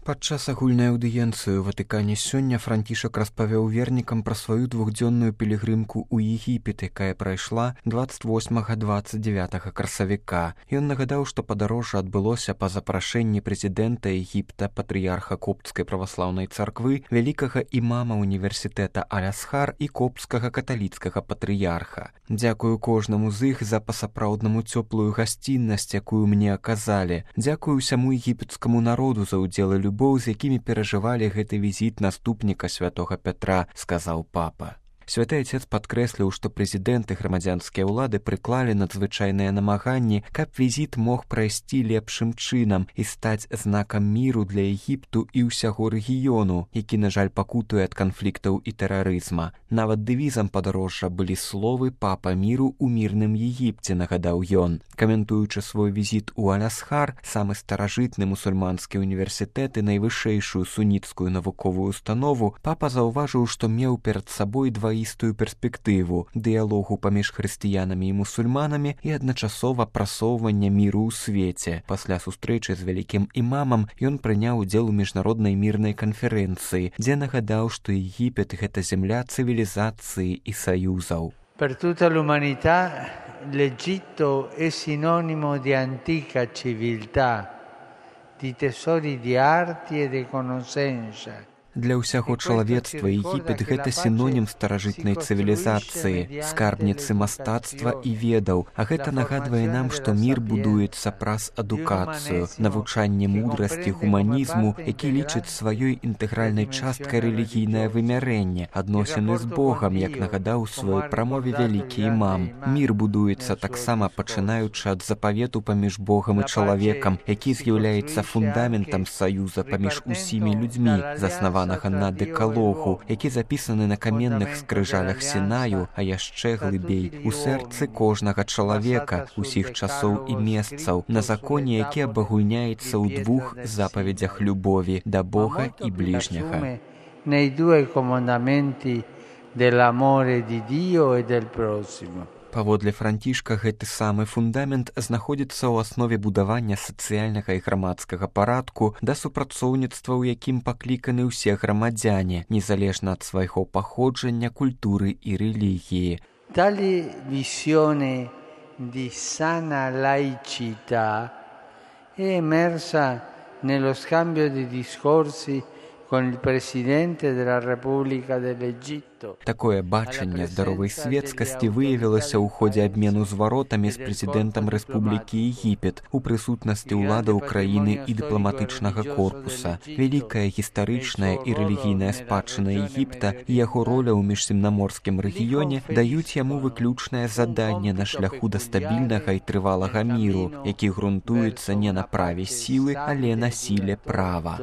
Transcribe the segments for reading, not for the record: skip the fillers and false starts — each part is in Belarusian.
Падчас агульнай аўдыенцыі ў Ватыкане сёння Францішак распавёў вернікам пра сваю двухдзённую пілігрымку ў Егіпет, якая прайшла 28-29 красавіка. Ён нагадаў, што падарожжа адбылося па запрашэнні прэзідэнта Егіпта, патрыярха Коптскай праваслаўнай царквы, вялікага імама універсітэта Аль-Азхар і коптскага каталіцкага патрыярха. Дзякую кожнаму з іх за па-сапраўднаму цёплую гасціннасць, якую мне аказалі. Дзякую ўсяму егіпецкаму народу за ўдзел і любоў, з якімі перажывалі гэты візіт наступніка святога Пятра, сказаў папа. Святы Отец падкрэсліў, што прэзідэнт і грамадзянскія ўлады прыклалі надзвычайныя намаганні, каб візіт мог прайсці лепшым чынам і стаць знакам міру для Егіпту і ўсяго рэгіёну, які, на жаль, пакутуе ад канфліктаў і тэрарызма. Нават дэвізам падарожжа былі словы «Папа міру ў мірным Егіпце», нагадаў ён. Каментуючы свой візіт у Аль-Азхар, самы старажытны мусульманскі універсітэт і найвышэйшую суніцкую навуковую установу, папа заўважыў, што меў перад сабой дваістую перспектыву дыялогу паміж хрысціянамі і мусульманамі і адначасова прасоўвання міру ў свеце. Пасля сустрэчы з вялікім імамам ён прыняў удзел у міжнароднай мірнай канферэнцыі, дзе нагадаў, што Егіпет — гэта земля цывілізацыі і саюзаў. Per tutta l'umanità l'Egitto è sinonimo di antica civiltà, di tesori di arti e di conoscenza. Для ўсяго чалавецтва Егіпет — гэта сінонім старажытнай цывілізацыі, скарбніцы мастацтва і ведаў, а гэта нагадвае нам, што мір будуецца праз адукацыю, навучанне мудрасці, гуманізму, які лічыць сваёй інтэгральнай часткай рэлігійнае вымярэнне, адносіны з Богам, як нагадаў у сваёй прамове вялікі імам. Мір будуецца таксама пачынаючы ад запавету паміж Богам і чалавекам, які з'яўляецца фундаментам саюза паміж усімі людзьмі, заснаванага на дэкалогу, які запісаны на каменных скрыжалях Сінаю, а яшчэ глыбей у сэрцы кожнага чалавека, усіх часоў і месцаў, на законе, які абагульняецца ў двух запаведзях любові да Бога і бліжняга. Nei due comandamenti dell'amore di Dio e del prossimo. Паводле Францішка, гэты самы фундамент знаходзіцца ў аснове будавання сацыяльнага і грамадскага парадку, да супрацоўніцтва, у якім пакліканы ўсе грамадзяне, незалежна ад свайго паходжання, культуры і рэлігіі. Tale visione di sana laicità è emersa nello scambio di discorsi con il presidente della Repubblica dell'Egitto. Такое бачанне здаровай светскасці выявілася ў ходзе абмену зваротамі з прэзідэнтам Рэспублікі Егіпет у прысутнасці ўладаў краіны і дыпламатычнага корпуса. Вялікая гістарычная і рэлігійная спадчына Егіпта і яго роля ў міжземнаморскім рэгіёне даюць яму выключнае заданне на шляху да стабільнага і трывалага міру, які грунтуецца не на праве сілы, але на сіле права.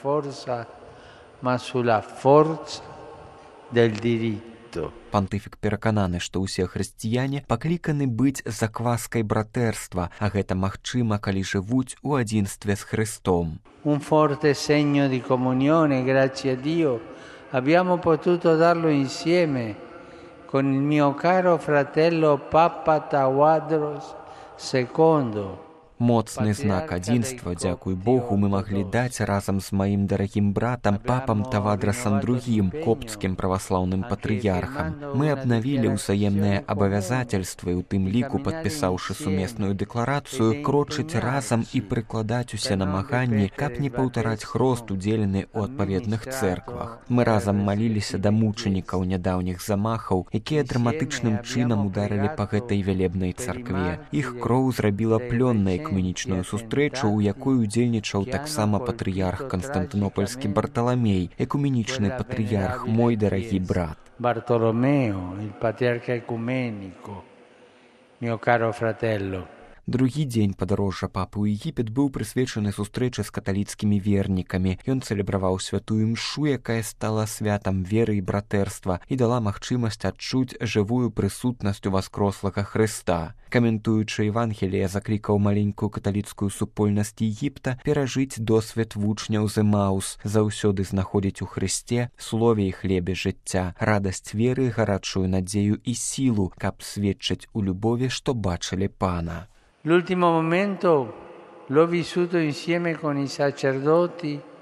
Ma sulla forza del diritto. Пантыфік перакананы, што ўсе хрысціяне пакліканы быць закваскай братэрства, а гэта магчыма, калі жывуць у адзінстве з Христом. Un forte segno di comunione, grazie a Dio, abbiamo potuto darlo insieme con il mio caro fratello Papa Tawadros II. Моцны знак адзінства, дзякуй Богу, мы маглі даць разам з маім дарагім братам, папам Тавадрасам II, коптскім праваслаўным патрыярхам. Мы абнавілі ўзаемныя абавязательствы, у тым ліку, падпісаўшы сумесную дэкларацыю, крочыць разам і прыкладаць усе намаганні, каб не паўтараць хрост, удзелены ў адпаведных цэрквах. Мы разам маліліся да мучанікаў нядаўніх замахаў, якія драматычным чынам ударылі па гэтай вялебнай царкве. Іх кроў зрабіла плён на экуменічную сустрэчу, у якой удзельнічаў таксама патрыярх Канстантынопольскі Барталамей, экуменічны патрыярх, мой дарагі брат. Bartolomeo, il patriarca ecumenico, mio caro fratello. Другі дзень падарожжа папы ў Егіпет быў прысвечаны сустрэчы з каталіцкімі вернікамі. Ён цэлебраваў святую імшу, якая стала святам веры і братэрства і дала магчымасць адчуць жывую прысутнасць уваскрослага Хрыста. Каментуючы Евангелие, заклікаў маленькую каталіцкую супольнасць Егіпта перажыць досвед вучняў з Эмаус, заўсёды знаходзіць у Хрысце, слове і хлебе жыцця, радасць веры, гарачую надзею і сілу, каб сведчыць у любові, што бачылі Пана. L'ultimo momento l'ho vissuto insieme con i sacerdoti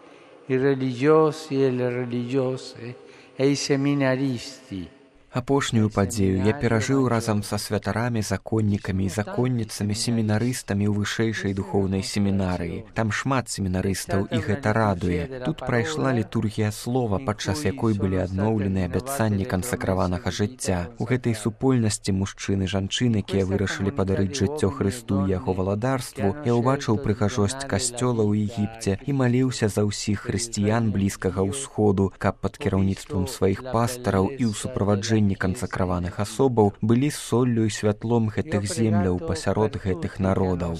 i religiosi e le religiose e i seminaristi. Апошнюю падзею я перажыў разам са святарамі, законнікамі і законніцамі, семінарыстамі ў вышэйшай духоўнай семінарыі. Там шмат семінарыстаў, і гэта радуе. Тут прайшла літургія слова, падчас якой былі адноўлены абяцанні кансакраванага жыцця. У гэтай супольнасці мужчыны і жанчыны, якія вырашылі падарыць жыццё Хрысту і яго валадарству, я ўбачыў прыгажосць касцёла ў Егіпце і маліўся за ўсіх хрысціян Блізкага ўсходу, каб пад кіраўніцтвам сваіх пастараў і ў суправаджэнні кансакраваных асобаў былі соллю і святлом гэтых земляў пасярод гэтых народаў.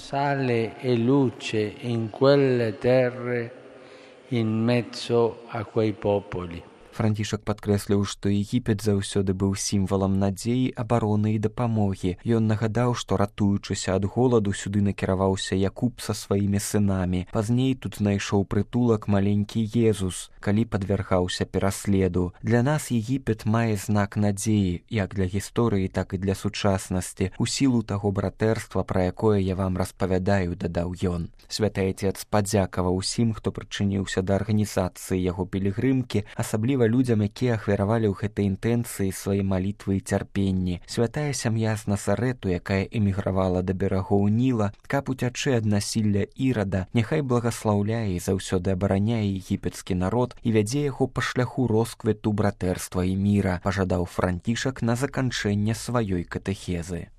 Францішак падкрэсліў, што Егіпет заўсёды быў сімвалам надзеі, абароны і дапамогі. Ён нагадаў, што, ратуючыся ад голаду, сюды накіраваўся Якуб са сваімі сынамі. Пазней тут знайшоў прытулак маленькі Езус, калі падвяргаўся пераследу. Для нас Егіпет мае знак надзеі, як для гісторыі, так і для сучаснасці, у сілу таго братэрства, пра якое я вам распавядаю, дадаў ён. Святы Айцец падзякаваў усім, хто прычыніўся да арганізацыі яго пілігрымкі, асабліва людзям, якія ахвяравалі ў гэтай інтэнцыі свае малітвы і цярпенні. Святая сям'я з Назарэту, якая эмігравала да берагоў Ніла, каб уцячы ад насілля Ірада, няхай благаслаўляе і заўсёды абараняе егіпецкі народ і вядзе яго па шляху росквіту братэрства і міра, пажадаў Францішак на заканчэнне сваёй катэхезы.